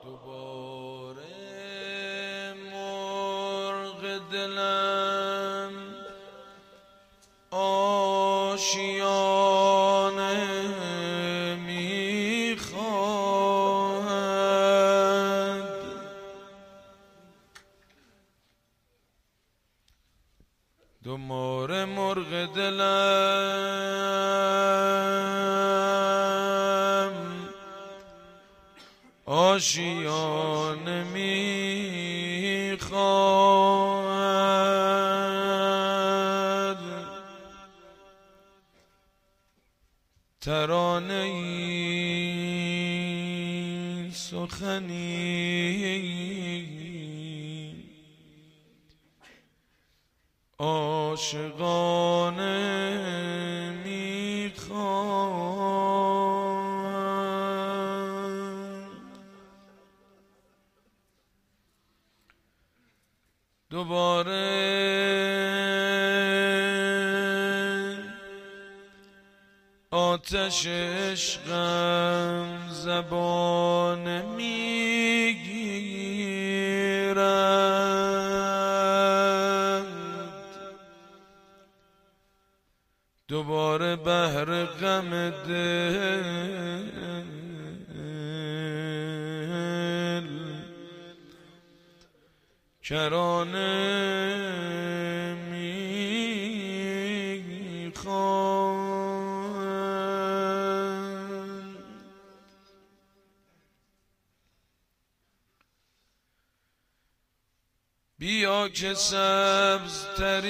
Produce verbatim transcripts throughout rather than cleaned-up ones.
دوباره مرغ دلم آشیانه میخواهد، دوباره مرغ دلم آشیانه میخواهد، ترانه ای سخنی عاشقانه میخواهد، دوباره آتش عشقم زبان میگیرد، دوباره بحر غم دل کرانه میخواهد، بیا که سبز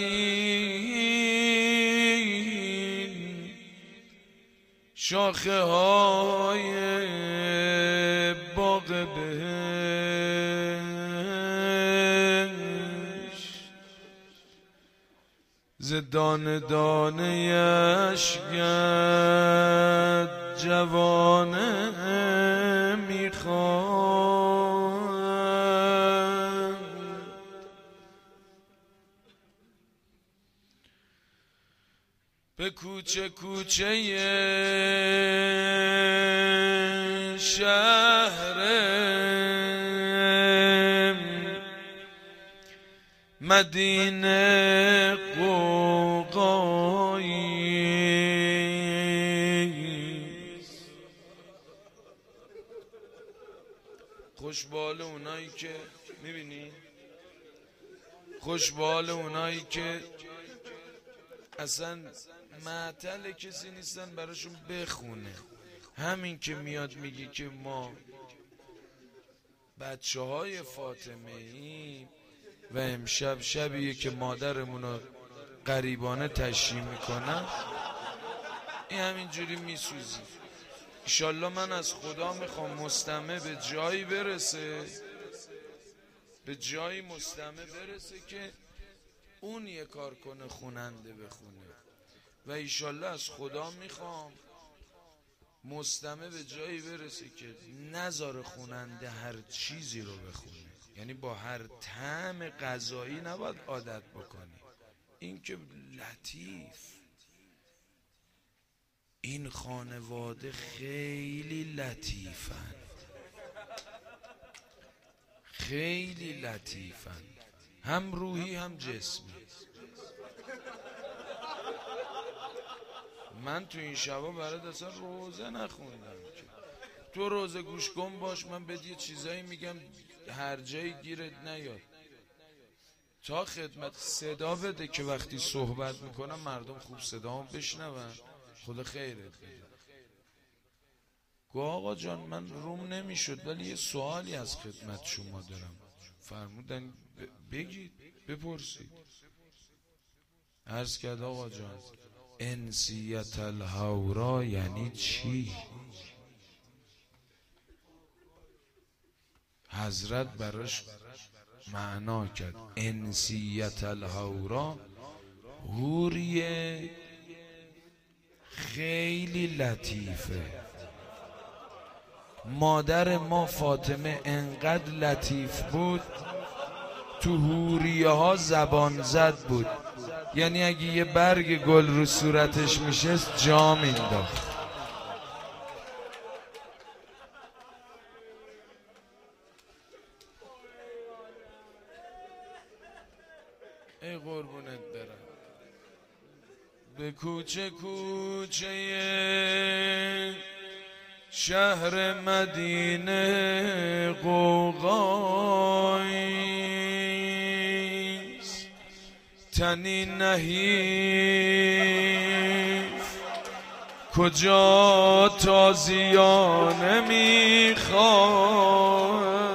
ترین شاخه های باغ بهشت ز دانه دانه اشکت جوانه میخواهد، به کوچه کوچه شهر مدینه قوقاییست، خوشبال اونایی که میبینی، خوشبال اونایی که اصلا معطل کسی نیستن براشون بخونه. همین که میاد میگی که ما بچه های فاطمه ای و امشب شبیه که مادرمون رو غریبانه تشریح میکنن، این همینجوری میسوزی. انشالله من از خدا میخوام مستمع به جایی برسه، به جایی مستمع برسه که اون یه کار کنه، خوننده بخونه. و ایشالله از خدا میخوام مستمع به جایی برسه که نذار خوننده هر چیزی رو بخونه. یعنی با هر طعم غذایی نباید عادت بکنی. این که لطیف، این خانواده خیلی لطیفن، خیلی لطیفن، هم روحی هم جسمی. من تو این شبا برات اصلا روزه نخوندم که تو روزه گوش کن باش، من بهت یه چیزایی میگم هر جایی گیرت نیاد. تا خدمت صدا بده که وقتی صحبت میکنم مردم خوب صدامو بشنون. خدا خیرت بده. گو آقا جان من روم نمیشد ولی یه سوالی از خدمت شما دارم. فرمودن بگید، بپرسید. عرض کرد آقا جان انسیت الهورا یعنی چی؟ حضرت براش معنا کرد. انسیت الهورا حوریه خیلی لطیفه. مادر ما فاطمه انقدر لطیف بود تو حوریه ها زبان زد بود. یعنی اگه یه برگ گل رو صورتش میشست جا مینداخت. ای قربونت برم. به کوچه کوچه شهر مدینه غوغاییست، تنی نحیف کجا تازیانه میخواد.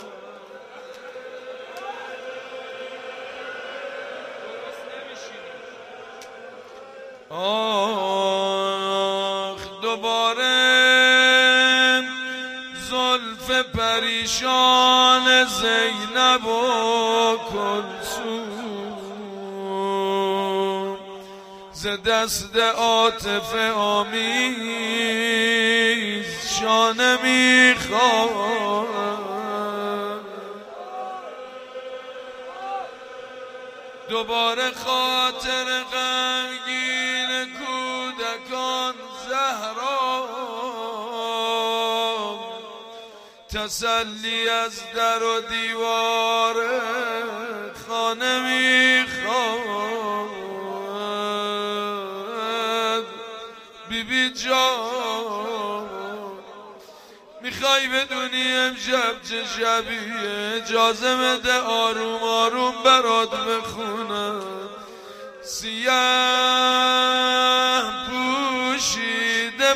آخ دوباره زلف پریشان زینب و کلثوم ز دست عاطف آمیز شانه میخواد. دوباره خاطر غمگین کودکان زهرا تسلی از در و دیوار خانه میخواد. بی بی جان میخوای بدونی امشب چه شبیه، اجازه بده آروم آروم برات بخونم. سیاه پوشیده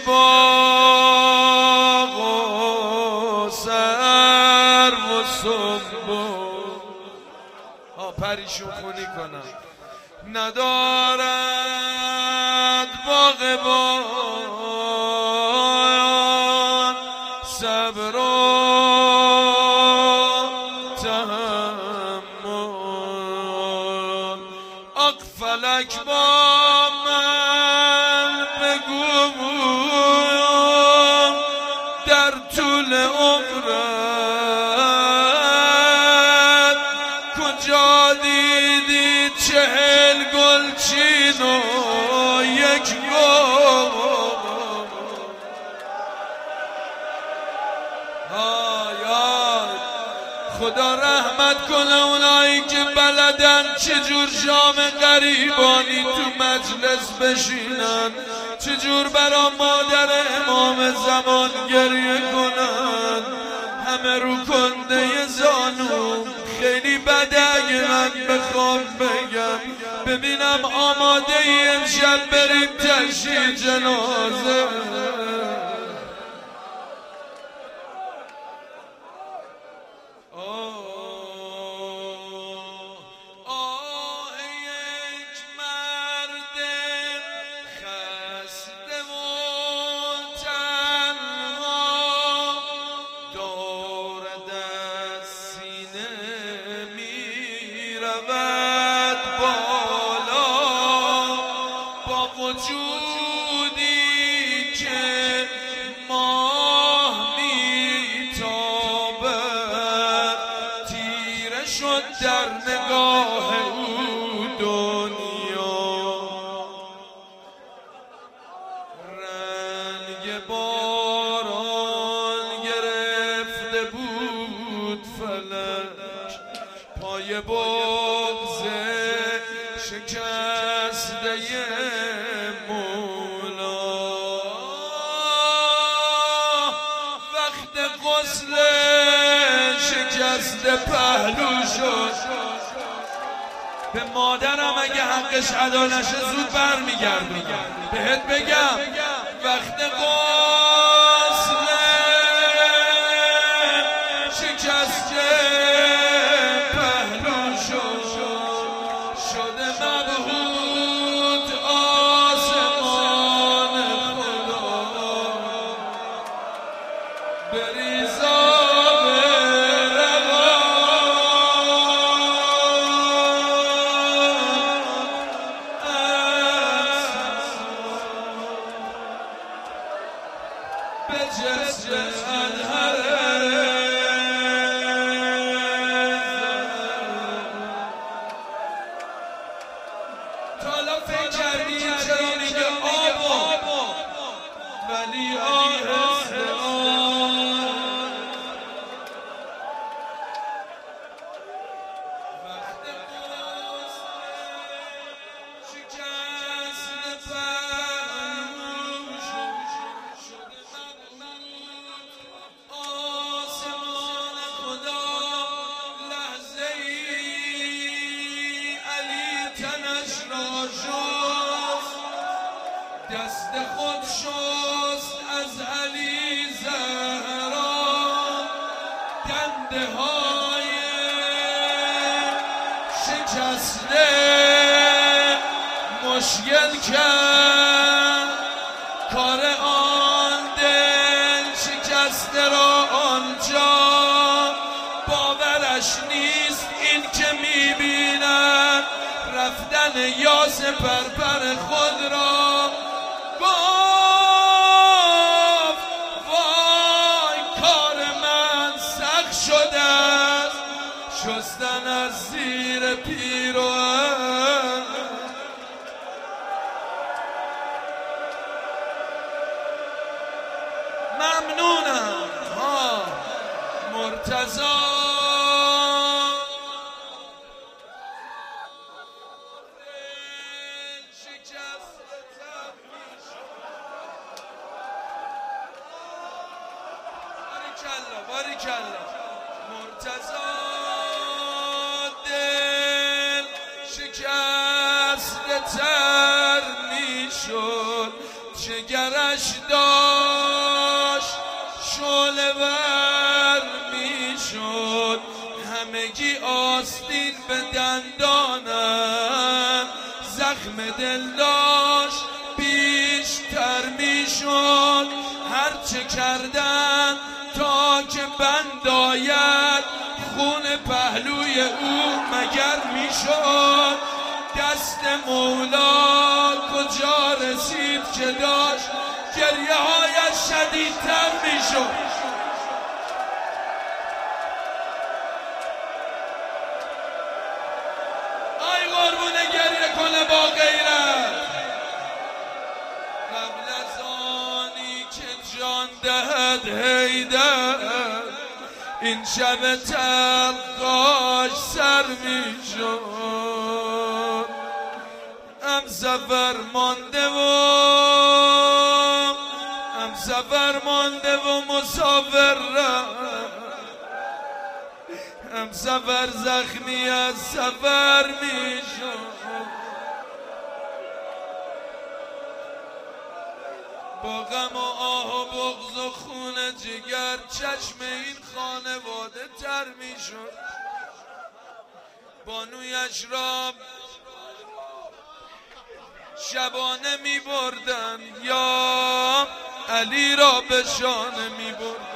باغ و سر و صبح ها پریشون خونی کنم ندارد باغ بان صبر و تحمل. آق فلک با من بگو در طول عمرت کجا دیدی چهل گلچین و یک گل. خدا رحمت کنه اونایی که بلدن چجور شام غریبانی تو مجلس بشینن، چجور برا مادر امام زمان گریه کنن. همه رو کنده زانو خیلی بده اگه من بخوام بگم. ببینم آماده ای امشب بریم تشییع جنازه. وجودی که ماه میتابد تیره شد در نگاه او دنیا. رنگ باران گرفته بود فلک، پای بغض شکسته پهلو شد. به مادرم اگه حقش ادا نشه زود برمیگردونم. بهت بگم وقت غسل شکست پهلو شد، شده مبهوت آسمان خدا. بریزا های شکسته مشکل کرد کار آن دل شکسته را آنجا باورش نیست این که میبینن رفتن یاس پرپر خود را گفت وای کار من سخت شده است شستن از زیر پیراهن ممنونم ها مرتضی باریکلا مرتضی دل شکسته تر میشد جگرش داشت شعله ور میشد همگی آستین به دندانم زخم دل داشت بیشتر میشد هرچه کردن تا که بند آید خون پهلوی او مگر میشد دست مولا کجا رسید که داشت گریه هایش شدیدتر میشد آی قربونه گریه کنه با غیرت قبل از آنی که جان دهد حیدر این شب تلخاش سر میشد هم سفر مانده و هم سفر مانده و مسافر هم سفر زخمی از سفر میشد با غم و آه و بغض و خون جگر چشم این خانواده تر میشد بانویش را شبانه می بردن یا علی را به شانه می بردن